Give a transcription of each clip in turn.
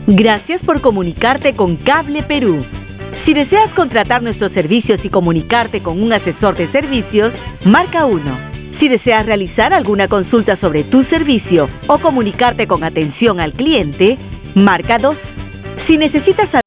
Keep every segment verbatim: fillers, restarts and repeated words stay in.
Gracias por comunicarte con Cable Perú. Si deseas contratar nuestros servicios y comunicarte con un asesor de servicios, marca uno. Si deseas realizar alguna consulta sobre tu servicio o comunicarte con atención al cliente, marca dos. Si necesitas saber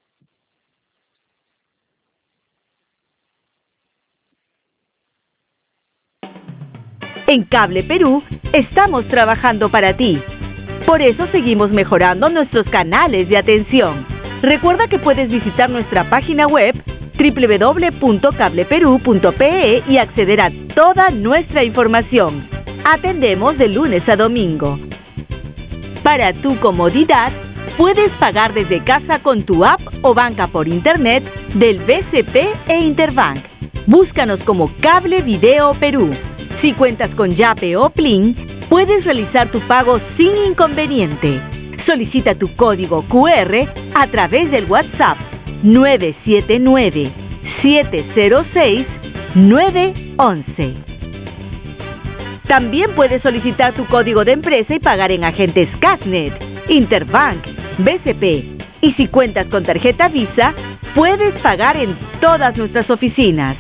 En Cable Perú estamos trabajando para ti. Por eso seguimos mejorando nuestros canales de atención. Recuerda que puedes visitar nuestra página web doble u doble u doble u punto cable perú punto pe e y acceder a toda nuestra información. Atendemos de lunes a domingo. Para tu comodidad, puedes pagar desde casa con tu app o banca por internet del B C P e Interbank. Búscanos como Cable Video Perú. Si cuentas con Yape o Plin, puedes realizar tu pago sin inconveniente. Solicita tu código cu erre a través del WhatsApp nueve siete nueve, siete cero seis, nueve once. También puedes solicitar tu código de empresa y pagar en agentes Casnet, Interbank, B C P. Y si cuentas con tarjeta Visa, puedes pagar en todas nuestras oficinas.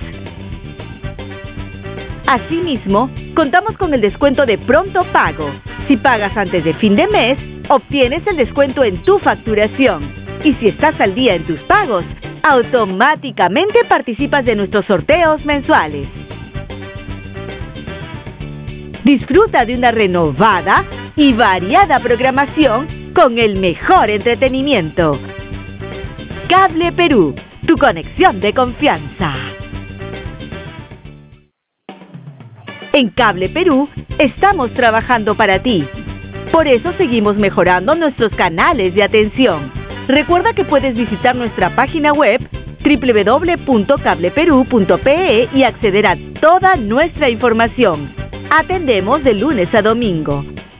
Asimismo, contamos con el descuento de pronto pago. Si pagas antes de fin de mes, obtienes el descuento en tu facturación. Y si estás al día en tus pagos, automáticamente participas de nuestros sorteos mensuales. Disfruta de una renovada y variada programación con el mejor entretenimiento. Cable Perú, tu conexión de confianza. En Cable Perú estamos trabajando para ti. Por eso seguimos mejorando nuestros canales de atención. Recuerda que puedes visitar nuestra página web doble u doble u doble u punto cable perú punto pe e y acceder a toda nuestra información. Atendemos de lunes a domingo.